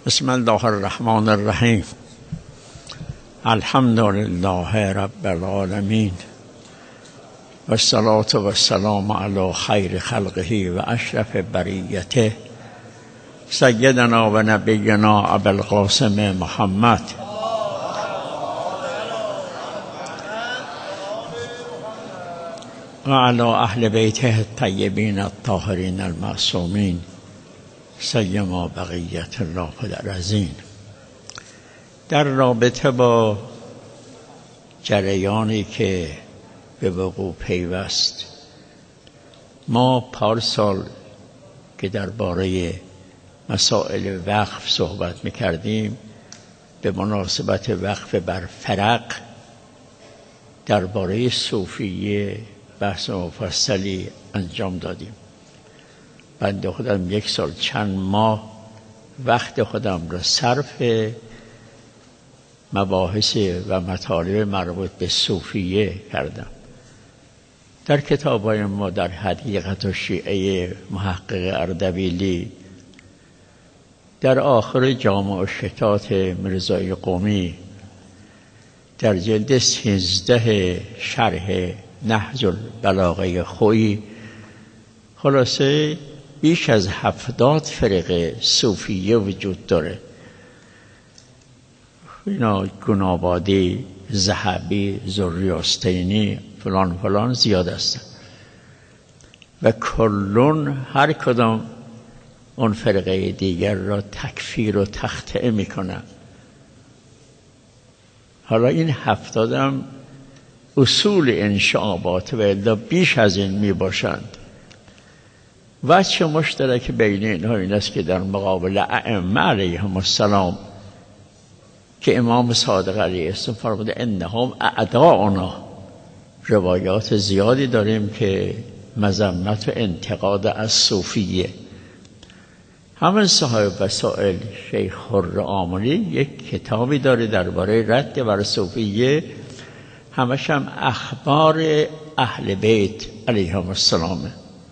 بسم الله الرحمن الرحیم. الحمد لله رب العالمین و الصلاة و السلام علی خیر خلقه و اشرف بریته سیدنا و نبینا ابوالقاسم محمد و علی اهل بیته الطیبین الطاهرین المعصومین سیما بقیت الله العظیم. در رابطه با جریانی که به وقوع پیوست، ما پارسال که درباره مسائل وقف صحبت می‌کردیم به مناسبت وقف بر فرق درباره صوفیه بحث مفصلی انجام دادیم. بنده خودم 1 سال چند ماه وقت خودم را صرف مباحث و مطالب مربوط به صوفیه کردم. در کتاب‌های ما در حدیقه الشیعه محقق اردبیلی، در آخر جامع الشتات میرزای قمی، در جلد 13 شرح نهج البلاغه خویی، خلاصه بیش از 70 فرقه صوفیه وجود داره. اینا گنابادی، ذهبی، زریاستینی، فلان فلان زیاد هستن و کلون هر کدام اون فرقه دیگر را تکفیر و تخطئه میکنن. حالا این 70 هم اصول انشعابات و الا بیش از این میباشند. وجه مشترک بین اینها این است که در مقابل ائمه علیهم السلام که امام صادق علیه السلام فرموده انهم اعداؤنا، روایات زیادی داریم که مذمت و انتقاد از صوفیه. همین صاحب وسائل شیخ خر آملی یک کتابی داره درباره رد بر صوفیه، همش هم اخبار اهل بیت علیهم السلامه.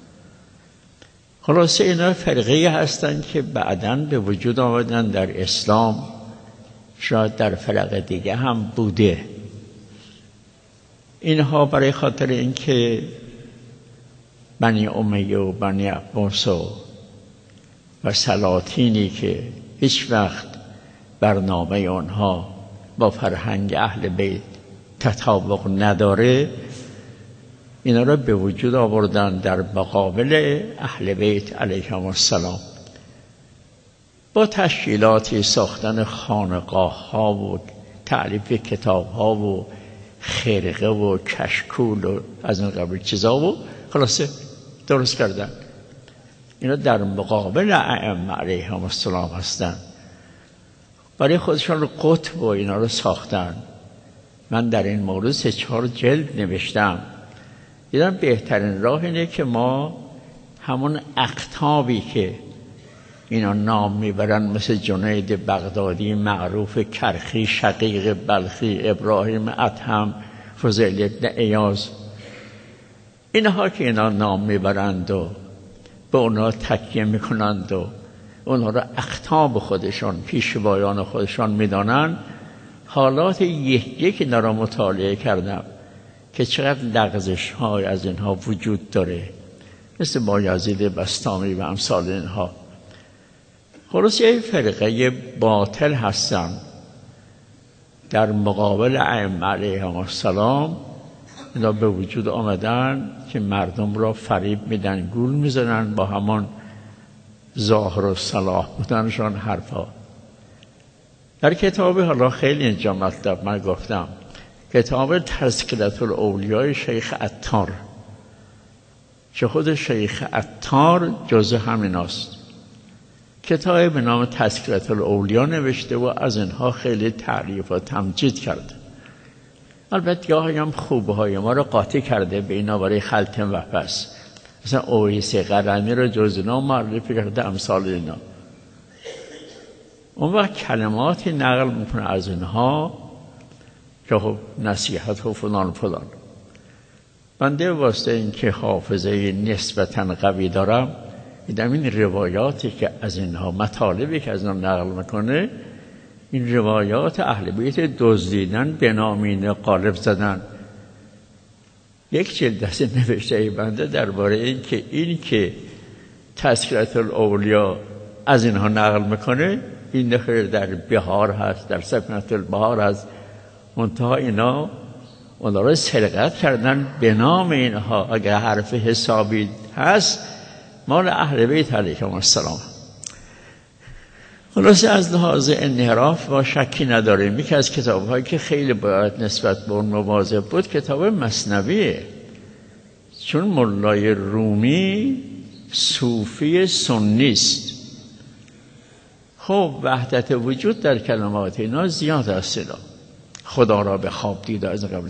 خلاصه اینا فرقه هستند که بعداً به وجود آمدن در اسلام، شاید در فرق دیگه هم بوده. اینها برای خاطر اینکه بنی امیه و بنی عباس و سلاطینی که هیچ وقت برنامه آنها با فرهنگ اهل بیت تطابق نداره، اینا را به وجود آوردن در مقابل اهل بیت علیهم السلام با تشکیلاتی ساختن خانقاه ها و تألیف کتاب ها و خرقه و کشکول و از این قبیل چیزا و خلاصه درست کردن. اینا در مقابل ائمه علیهم السلام هستن، برای خودشان قطب و اینا رو ساختن. من در این مورد 3-4 جلد نوشتم. دیدم بهترین راه اینه که ما همون اقطابی که اینا نام میبرن، مثل جنید بغدادی معروف، کرخی، شقیق بلخی، ابراهیم ادهم، فضیل ابن عیاض، اینها که اینا نام میبرند و به اونا تکیه میکنند و اونها را اقطاب خودشان، پیشوایان خودشان میدانند، حالات یک اینا را مطالعه کردم که چقدر لغزش های از اینها وجود داره، مثل بایزید بسطامی و امثال اینها. خلاص یه فرقه باطل هستن در مقابل ائمه علیهم السلام. اینا به وجود آمدن که مردم را فریب میدن، گول میزنن، با همان ظاهر و صلاح بودنشان حرفا. در کتابی حالا خیلی اینجا مطلب من گفتم، کتاب تذکرة الاولیاء شیخ عطار، که خود شیخ عطار جزء همیناست. کتابی به نام تذکرة الاولیاء نوشته و از اینها خیلی تعریف و تمجید کرده. البته گاهی هم خوبه های ما رو قاطی کرده به اینا برای خلط وپس. مثلا اویس قرنی رو جز اینا معرفی کرده، امثال اینا. اون وقت کلماتی نقل میکنه از اینها که خب نصیحت و فلان فلان. بنده واسطه این که حافظه نسبتاً قوی دارم این روایاتی که از اینها، مطالبی که از اینها نقل میکنه، این روایات اهل بیت دزدیدن، بنامین قالب زدن. یک جلد از نوشته بنده درباره این که تذکرة الاولیا از اینها نقل میکنه، این دخل در بهار هست، در سفینة البحار هست. منتها اینا اونا رو سرقت کردن به نام اینها. اگر حرف حسابی هست مال اهل بیت علیهم السلام. خلاصه از لحاظ انحراف ما شکی نداریم. یکی از کتاب‌هایی که خیلی باید نسبت به اون مواظب بود کتاب مثنویه، چون مولای رومی صوفی سنیست. خب وحدت وجود در کلمات اینا زیاد است، اینا خدا را به خواب دید از قبل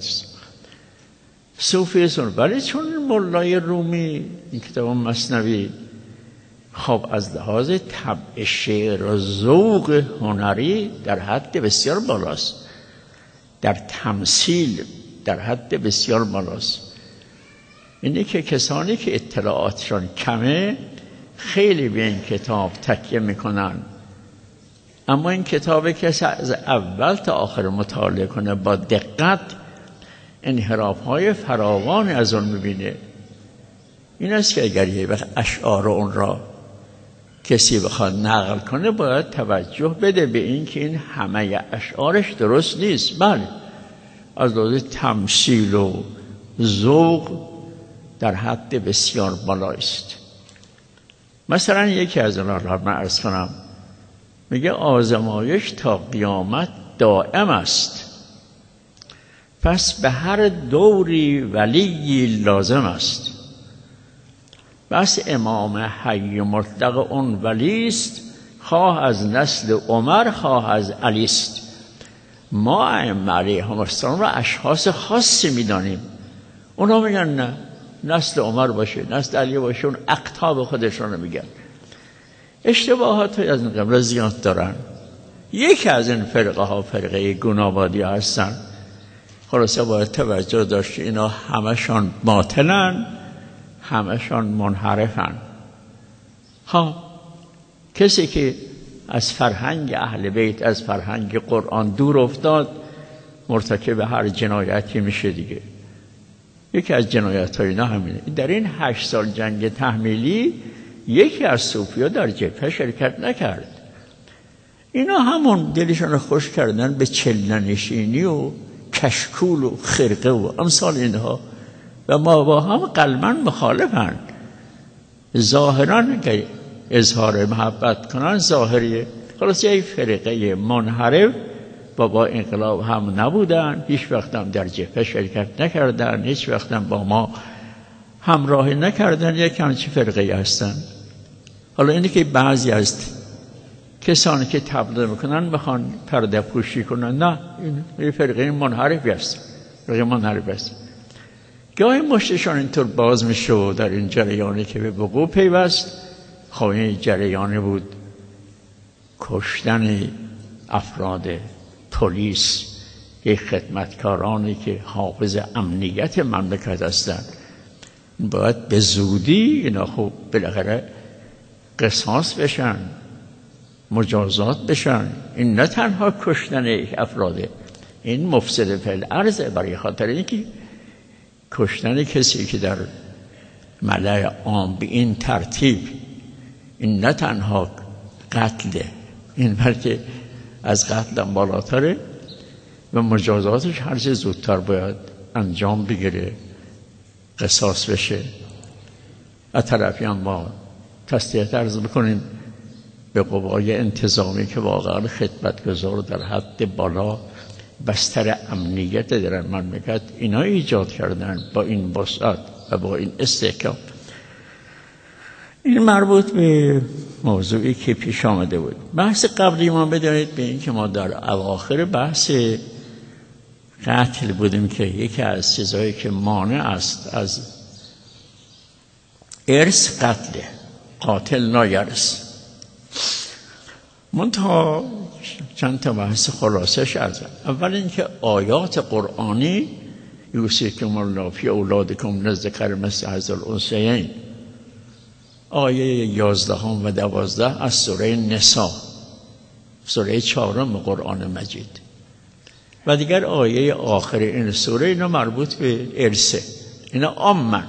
صوفی سنی. ولی چون مولای رومی این کتاب مثنوی خب از لحاظ طبع شعر و ذوق هنری در حد بسیار بالاست، در تمثیل در حد بسیار بالاست. اینه که کسانی که اطلاعاتشان کمه خیلی به این کتاب تکیه میکنن، اما این کتابی که از اول تا آخر مطالعه کنه با دقت انحراف‌های فراوان از اون میبینه. این است که اگر یه وقت اشعار اون را کسی بخواد نقل کنه باید توجه بده به این که این همه اشعارش درست نیست. بله از لحاظ تمثیل و ذوق در حد بسیار بالایی است. مثلا یکی از اونها را من عرض کنم، میگه آزمایش تا قیامت دائم است، پس به هر دوری ولی لازم است. بس امام حی مطلق اون ولی است، خواه از نسل عمر خواه از علی است. ما ائمه علیهم السلام را اشخاص خاصی میدانیم، اونا میگن نه نسل عمر باشه، نسل علی باشه، اون اقطاب خودشون رو میگن. اشتباهات از این قبل زیاد دارن. یکی از این فرقه ها فرقه گنابادی هستن. خلاصه باید توجه داشت اینا همشان باطلن، همشان منحرفن. کسی که از فرهنگ اهل بیت، از فرهنگ قرآن دور افتاد، مرتکب هر جنایتی میشه دیگه. یکی از جنایت های اینا همینه. در این 8 سال جنگ تحمیلی یکی از صوفیا در جبهه شرکت نکرد. اینا همون دلشون خوش کردن به چلنشینی و کشکول و خرقه و امثال اینها و ما با هم قلباً مخالفن. ظاهراً که اظهار محبت کنن ظاهریه. خلاص یک فرقه منحرف با انقلاب هم نبودن، هیچ وقت هم در جبهه شرکت نکردن، هیچ وقت هم با ما همراهی نکردن. یک همچین فرقه هستن. حالا اینه که بعضی از کسانی که تبلیغ میکنن بخوان پرده پوشی کنن، نه این فرقه منحرفی است، فرقه منحرفی است. گاهی مشتشان اینطور باز میشه و در این جریانی که به وقوع پیوست، خب این جریانی بود کشتن افراد پلیس، یک خدمتکارانی که حافظ امنیت مملکت هستند، باید به زودی اینا خب بالاخره قصاص بشن، مجازات بشن. این نه تنها کشتن یک افراده، این مفسد فی الارض، برای خاطر اینکه کشتن کسی که در ملأ عام به این ترتیب، این نه تنها قتله، این بلکه از قتل هم بالاتره و مجازاتش هر چه زودتر باید انجام بگیره، قصاص بشه. از طرفی هم ما تسلیت عرض بکنیم به قوای انتظامی که واقعا خدمتگزار در حد بالا بستر امنیت در مملکت اینا ایجاد کردن با این وسعت و با این استحکام. این مربوط به موضوعی که پیش آمده بود. بحث قبلی ما بدانید به این که ما در اواخر بحث قتل بودیم که یکی از چیزهایی که مانع است از ارث قتله، قاتل نایرث. منتها چند تا بحث خلاصه شد. اول اینکه آیات قرآنی یوصیکم الله فی اولادکم للذکر مثل حظ الانثیین، آیه 11 و 12 از سوره نساء، سوره 4 قرآن مجید. و دیگر آیه آخر این سوره اینا مربوط به ارثه. اینا عامن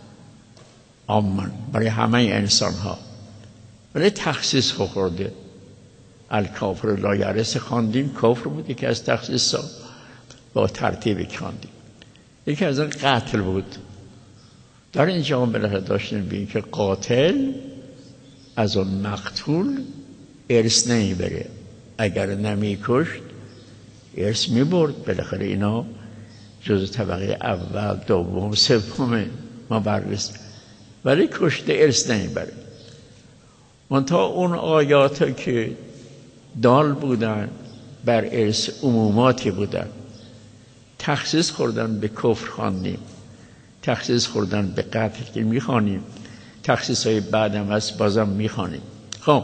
برای همه انسان ها، ولی تخصیص خورده. الکافر لا یرث خواندیم، کفر بود یکی از تخصیص ها، با ترتیبی خواندیم. یکی از اون قتل بود. در اینجا هم بالاخره داشتیم ببینیم که قاتل از اون مقتول ارث نمیبره. اگر نمیکشت ارث میبرد. بالاخره اینا جز طبقه اول، دوم، سوم ما بررس، ولی کشته ارث نمیبره. منتها اون آیاتا که دال بودن بر ارث، عموماتی بودن، تخصیص خوردن به کفر خواندیم، تخصیص خوردن به قتل که میخوانیم، تخصیص های بعدم هست بازم میخوانیم. خب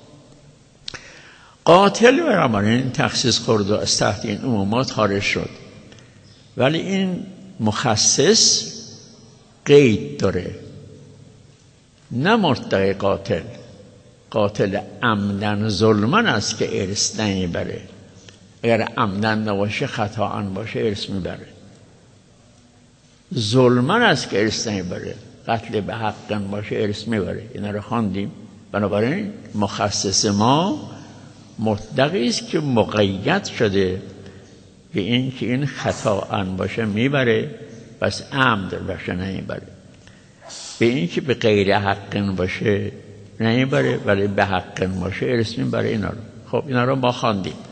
قاتل برامون تخصیص خورد و از تحت این عمومات خارج شد، ولی این مخصص قید داره. نه مطلق قاتل عمدن ظلمن است که ارث نمیبره. اگر عمدن نباشه، خطاً باشه، ارث میبره. ظلمن است که ارث نمیبره. قتل به حقاً باشه ارث میبره. اینا رو خواندیم. بنابراین مخصص ما مطلقی است که مقید شده به این که این خطاً باشه میبره، بس عمد باشه نمیبره. به این که به غیر حق باشه نمیبره، ولی به حق باشه ارث میبره. اینا رو خب اینا رو ما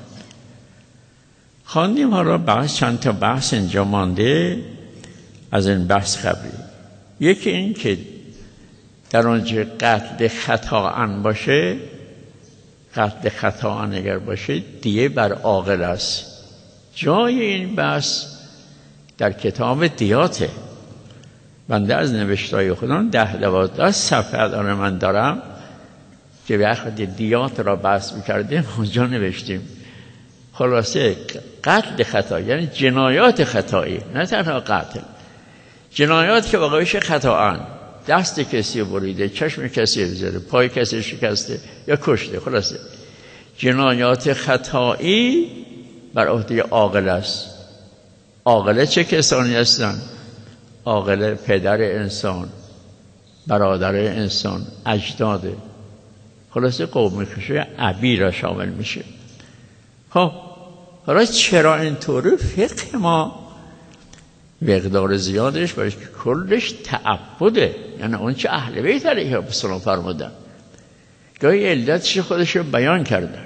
خواندیم. حالا بحث چند تا بحث اینجا مانده از این بحث قبلی. یکی این که در اونجا قتل خطاً باشه، قتل خطاً اگر باشه دیه بر عاقل است. جای این بحث در کتاب دیاته. بنده از نوشتای خودم 10-12 صفحه داره من دارم که وقتی دیات را بحث میکردیم اونجا نوشتیم. خلاصه قتل خطا یعنی جنایات خطایی، نه تنها قتل، جنایات که واقعا خطاً، دست کسی بریده، چشم کسی بزده، پای کسی شکسته یا کشته، خلاصه جنایات خطایی بر عهده عاقل است. عاقل چه کسانی هستند؟ عاقل پدر انسان، برادر انسان، اجداده، خلاصه قوم کشه ابی را شامل میشه. خب حالا چرا اینطوره؟ فقه ما مقدار زیادش باشه که کلش تعبده، یعنی اون چه اهل بیت علیه السلام فرمودن. گاهی علتش خودش رو بیان کردن،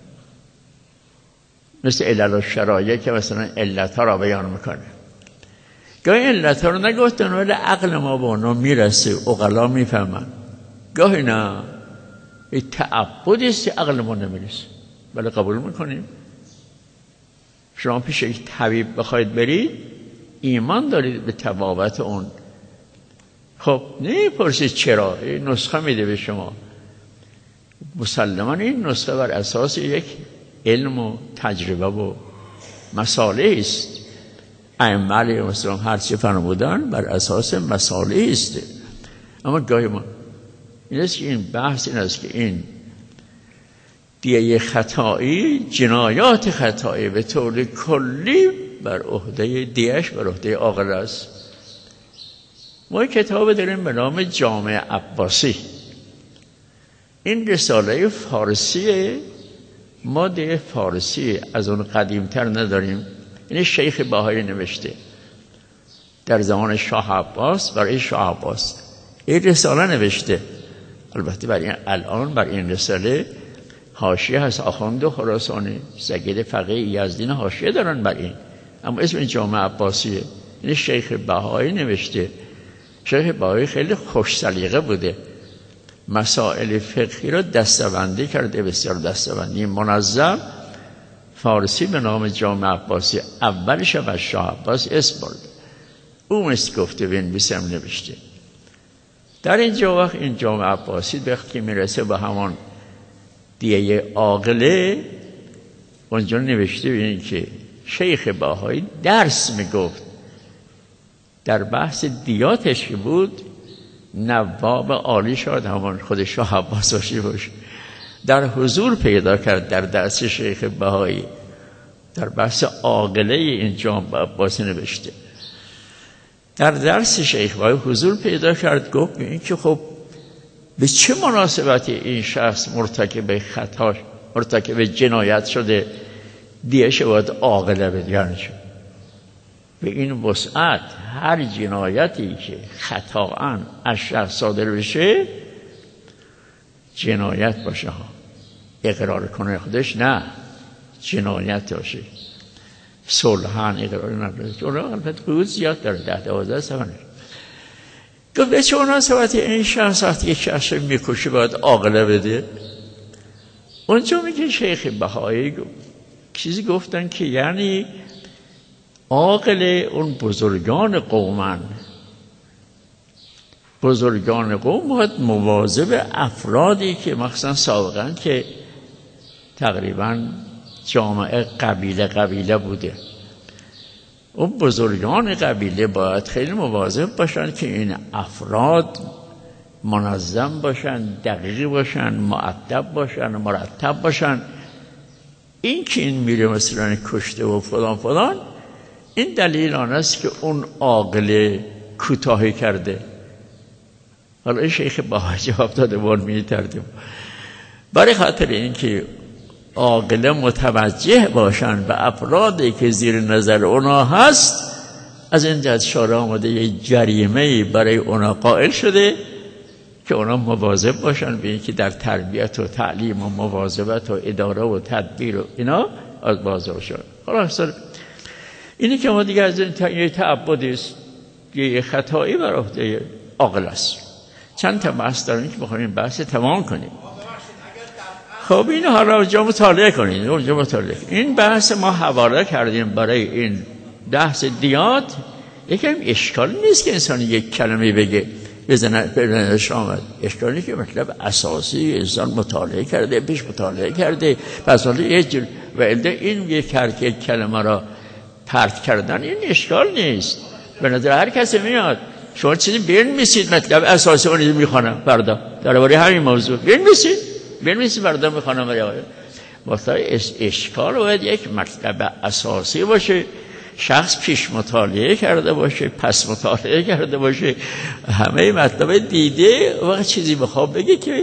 مثل علل و شرایع که مثلا علت ها را بیان میکنه. گاهی علت ها رو نگفتن ولی عقل ما با اونا میرسه، عقلا میفهمن. گاهی نه، این تعبدی است که عقل ما نمیرسه، ولی قبول میکنیم. شما پیش یک طبیب بخواید برید، ایمان دارید به طبابت اون. خب نمیپرسید چرا، این نسخه میده به شما. مسلماً این نسخه بر اساس یک علم و تجربه و مسائل است. ائمه علیهم السلام هر چی فرمودن بر اساس مسائل است. اما گاهی ما این است که این بحث این است که این دیه خطایی، جنایات خطایی به طور کلی بر عهده دیهش بر عهده عاقل است. ما کتاب داریم به نام جامع عباسی. این رساله فارسی، ماده فارسی، از اون قدیمتر نداریم. این شیخ بهایی نوشته در زمان شاه عباس، برای شاه عباس این رساله نوشته. البته برای الان بر این رساله حاشیه هست. آخوند خراسانی، سید فقیه یزدی حاشیه دارن بر این، اما اسم جامع عباسیه. این شیخ بهایی نوشته. شیخ بهایی خیلی خوش سلیقه بوده، مسائل فقهی را دسته‌بندی کرده، بسیار دسته‌بندی منظم. فارسی به نام جامع عباسی، اولش از شاه عباس اسم برده، اون است گفته بنویسم نوشته. در اینجا وقت این جامع عباسی وقتی میرسه به همان دیه عاقله، اونجا نوشته ببینید که شیخ بهایی درس میگفت در بحث دیاتش که بود، نواب عالی شاد همون خود شاه عباس باشه در حضور پیدا کرد در درس شیخ بهایی در بحث عاقله این جامعه عباسی نوشته. در درس شیخ بهایی حضور پیدا کرد، گفت این که خب به چه مناسبتی این شخص مرتکب جنایت شده دیش باید عاقله بدیان شد. به این وسعت هر جنایتی که خطااً از شخص صادر بشه جنایت باشه ها، اقرار کنه خودش نه جنایت باشه، صلحاً اقرار نکنه. اون البته قیود زیاد داره 10-12 سوانه. گفت به چه مناسبتی این شخص وقتی یک شخص میکشه باید عاقله بده. اونجا میگه شیخ بهایی چیزی گفتن که یعنی عاقل اون بزرگان قومن، بزرگان قوم باید مواظب افرادی که مخصوصا سابقا که تقریبا جامعه قبیله بوده، اون بزرگان قبیله باید خیلی مواظب باشن که این افراد منظم باشن، دقیق باشن، مؤدب باشن، مرتب باشن. این که این میره مثلا کشته و فلان این دلیل آن است که اون عاقل کوتاهی کرده. حالا این شیخ بهایی جواب داده بود می‌ترده برای خاطر این که عاقل متوجه باشن به افرادی که زیر نظر اونا هست، از این جهت شارع آمده یک جریمه برای اونا قائل شده که اونا مواظب باشن به اینکه در تربیت و تعلیم و مواظبت و اداره و تدبیر و اینا از باز باشن. خلاص اینی که ما دیگه از این یه تعبدی است، یه خطایی بر عهده عاقل است. چند تا بحث داریم که بخوایم بحث تمام کنیم. خب این حالا اونجا مطالعه کنید، این بحث ما حواله کردیم برای این بحث دیات. یکم اشکال نیست که انسان یک کلمه بگه بزنه شامد، اشکالی که مطلب اساسی انسان مطالعه کرده، پیش مطالعه کرده، پس حالا یه جور و این یک کلمه را پرت کردن این اشکال نیست. به نظر هر کسی میاد شما چیزی بنویسید مطلب اساسی اون میخوانم فردا درباره همین موضوع بنویسید فردا میخوانم برای واسه اشکال باید یک مطلب اساسی باشه، شخص پیش مطالعه کرده باشه، پس مطالعه کرده باشه، همه مطلب دیده و چیزی بخواد بگه که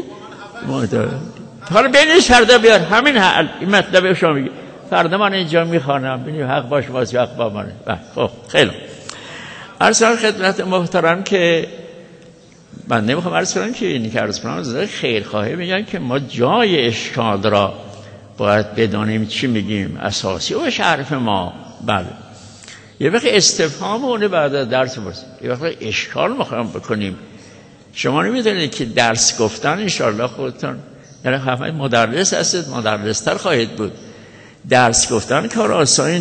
حالا بنویس فردا بیار همین این مطلب شما میگه فردا من اینجا میخوانم ببینیم حق باش واسه حق با منه. خب خیلی عرض خدمت محترم که من نمیخوام عرض کنم که اینی که عرض کنم خیرخواهی میگن که ما جای اشکال را باید بدانیم چی میگیم اساسی و حرف ما. بله یه وقت استفهام اونه بعد از درس برسیم، یه وقت اشکال میخوام بکنیم. شما نمیدونید که درس گفتن انشاءالله خودتون یعنی همه مدرس هستید، مدرستر خواهید بود. درس گفتن کار آسانی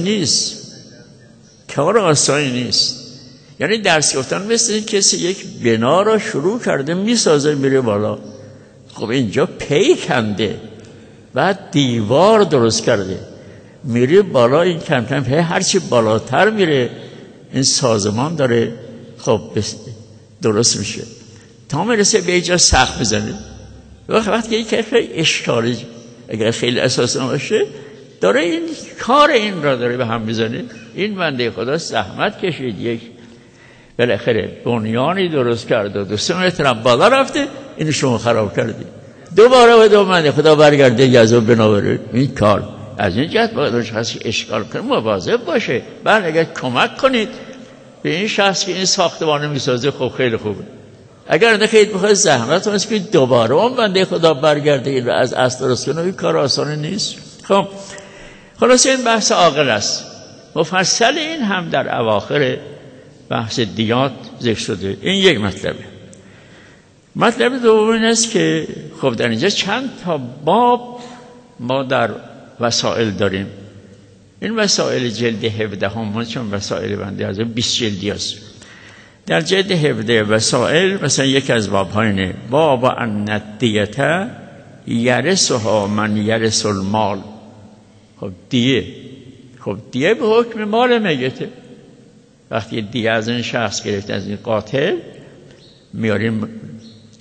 نیست، یعنی درس گفتن مثل کسی یک بنا را شروع کرده میسازه میره بالا. خب اینجا پی کنده بعد دیوار درست کرده میره بالا، این کم کم هرچی بالاتر میره این سازمان داره خب درست میشه تا میرسه به اینجا سقف میزنه. وقتی یک اشکالی اگر خیلی اساسی باشه داره این کار این را داره به هم میزنه. این بنده خدا زحمت کشید، یک بالاخره بنیانی درست کرد و 2 متر بالا رفته، اینو شما خراب کردید. دوباره و بنده خدا برگرده یزو بنابره این کار. از این جهت باید شخصی اشکال کنه مواظب باشه. بعد اگر کمک کنید به این شخص که این ساختمان میسازه خب خیلی خوبه. اگر نه خیلی بخواید زحمت هست که دوباره اون بنده خدا برگرده این رو از اصل درست کنه، این کار آسان نیست. خب خلاص این بحث عاقل است. مفصل این هم در اواخر بحث دیات ذکر شده. این یک مطلبه. مطلب دوم این است که خب در اینجا چند تا باب ما در وسائل داریم. این وسائل جلد 17 همون چون وسائل بنده از 20 جلدی است. در جلد 17 وسائل مثلا یک از باب‌ها اینه باب ان الدیة یرثها من یرث المال. خب دیه به حکم مال میته. وقتی دیه از این شخص گرفت از این قاتل میاریم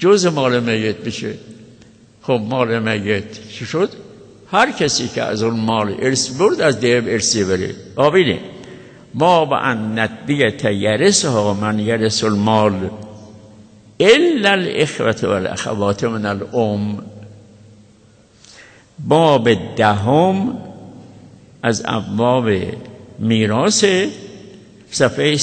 جز مال میت بشه. خب مال میت چی شد؟ هر کسی که از اون مال ارث برد از دیه ارثی بره. آبینه ما با ان ندیت یرثها من یرث المال الا الاخوة والاخوات من الام. باب 10 از ابواب میراث، صفحه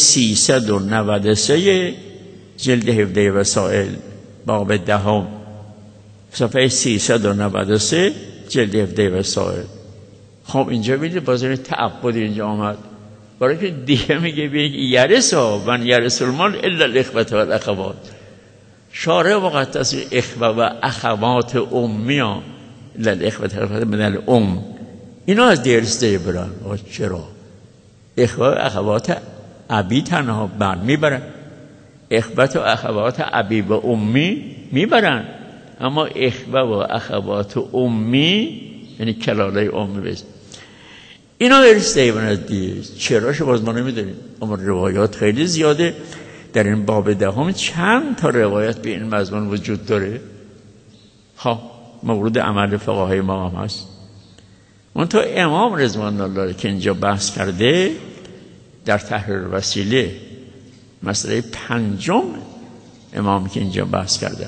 393 جلد 17 وسائل. باب 10 صفحه 393 جلد 17 وسائل. خب اینجا ببینید باز این تعبد اینجا آمد، برای که دیگه میگه یرثها من یرث المال الا الاخوة والاخوات. شارع مقدس اخوه و اخوات امی ها الا الاخوة من الام اینا از درسته برن. چرا؟ اخوه و اخوات ابی تنها بر میبرن، اخوه و اخوات ابی و امی میبرن، اما اخوه و اخوات امی یعنی کلاله امی بست اینا ارث برن دیگه. چرا شو باز ما نمیدونیم، اما روایات خیلی زیاده. در این باب 10 چند تا روایت به این مضمون وجود داره. خب مورد عمل فقهای ما هم هست. اون تو امام رضوان الله که اینجا بحث کرده در تحریر وسیله، مسئله 5 امام که اینجا بحث کرده،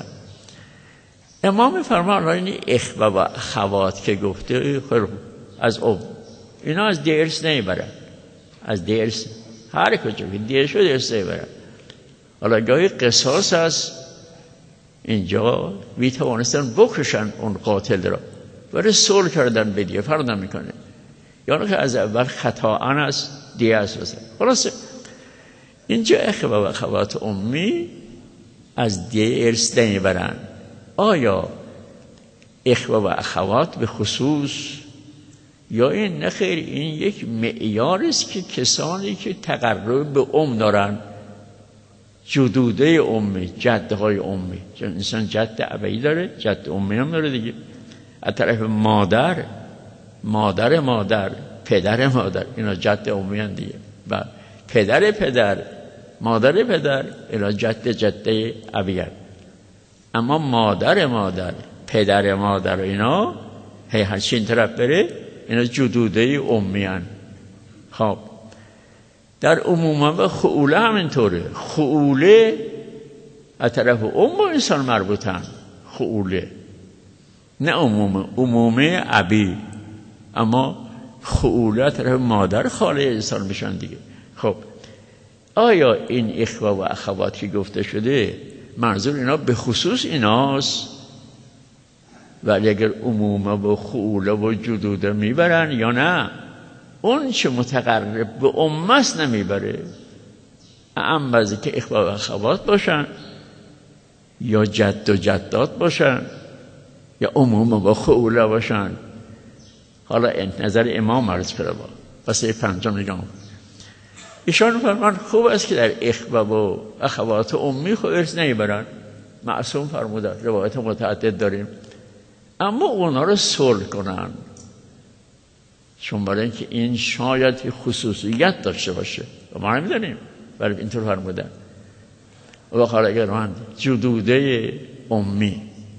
امام فرمان این اخوه و اخوات که گفته از اینا از درس نمیبرن، از درس هر کجا که دیر شد درس نمیبرن. حالا گاهی قصاص هست، اینجا میتوانستن بکشن اون قاتل را ولی صلح کردن به دیگه فرق نمیکنه، یعنی که از اول خطاان است دیگه است. خلاصه اینجا اخوه و اخوات امی از دیگه ارث نمیبرن. آیا اخوه و اخوات به خصوص یا این نه خیر؟ این یک معیار است که کسانی که تقرب به دارن، جدوده امی، جدهای امی، چون انسان جد ابوی داره، جد امی هم داره دیگه، از طرف مادر، مادر مادر، پدر مادر، اینا جد امی هم دیگه، بعد پدر پدر، مادر پدر، اینا جده ابوی هم. اما مادر مادر، پدر مادر اینا هر چی این طرف بره اینا جدوده امی هم. خب در عموما و خعوله همینطوره. خعوله از طرف ام انسان مربوطن، خعوله نه عمومه ابی، اما خعوله از طرف مادر خاله انسان میشن دیگه. خب آیا این اخوه و اخوات که گفته شده منظور اینا به خصوص ایناست؟ ولی اگر عمومه و خعوله و جدوده میبرن یا نه؟ اون چه متقرب به امت نمیبره، اما بعضی که اخوه و اخوات باشن یا جد و جدات باشن یا عمومه و خعوله باشن. حالا نظر امام عرض کرده با واسه 5 نگاه ایشان فرمان خوب است که در اخوه و اخوات امی خو ارث نمیبرن، معصوم فرمودن، روایت متعدد داریم، اما اونا رو صلح کنن، چون برای اینکه این شاید خصوصیت داشته باشه و ما نمیدونیم، ولی اینطور فرمودن. و حالا اگر من جدوده امی،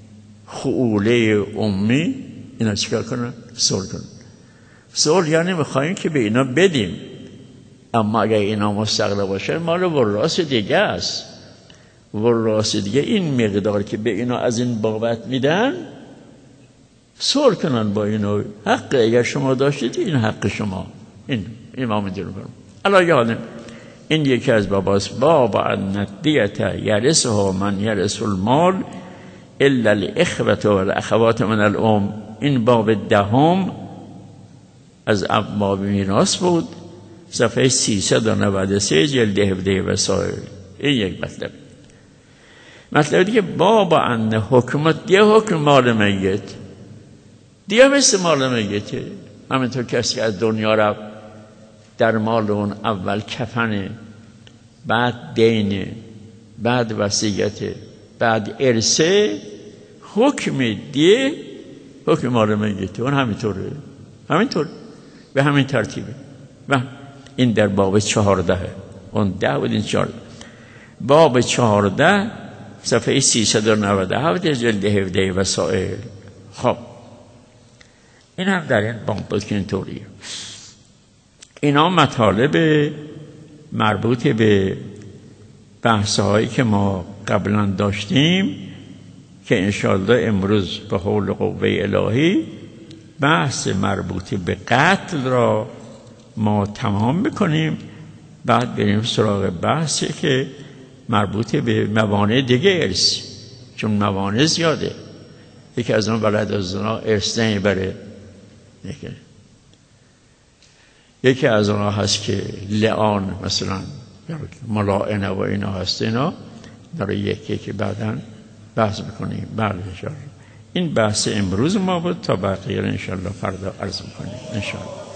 خعوله امی، اینا چیکار کنن؟ صلح کنن. صلح یعنی میخوایم که به اینا بدیم، اما اگر اینا مستقل باشه مال وراث دیگه است. وراث دیگه این مقدار که به اینا از این بابت میدن صلح کنن با اینو. حق اگر شما داشتید این حق شما. این امام دیگر میگم علی حال این یکی از باباست. باب الندیت یرثها من یرث المال الا الاخوة والاخوات من الام. این باب 10 از ابواب میراث بود، صفحه 393 جلد 17 وسائل. این یک مطلب دیگه باب ان حکمت دیگه حکم مال میت دیگه مثل مال میته. همینطور کسی که از دنیا رفت در مال اون اول کفنه، بعد دینه، بعد وصیت، بعد ارثه، حکم دیگه حکم مال میته. اون همینطوره، همینطور به همین ترتیبه. و این در باب 14 اون 10 بود، این 14. باب 14 صفحه 397 جلد 17 وسائل. خب این هم در این باب بود که اینطوریه. اینا مطالب مربوط به بحث‌هایی که ما قبلا داشتیم که انشاءالله امروز به حول قوه الهی بحث مربوط به قتل را ما تمام میکنیم، بعد بریم سراغ بحثی که مربوط به موانع دیگه ارث، چون موانع زیاده. یکی از اون ولد الزنا ارث نمیبره، یکی از اونها هست که لعان مثلا ملاعنه و اینا هست، اینا برای یکی که بعداً بحث میکنیم. بله انشاءالله این بحث امروز ما بود، تا بقیه انشاءالله فردا عرض میکنیم انشاءالله.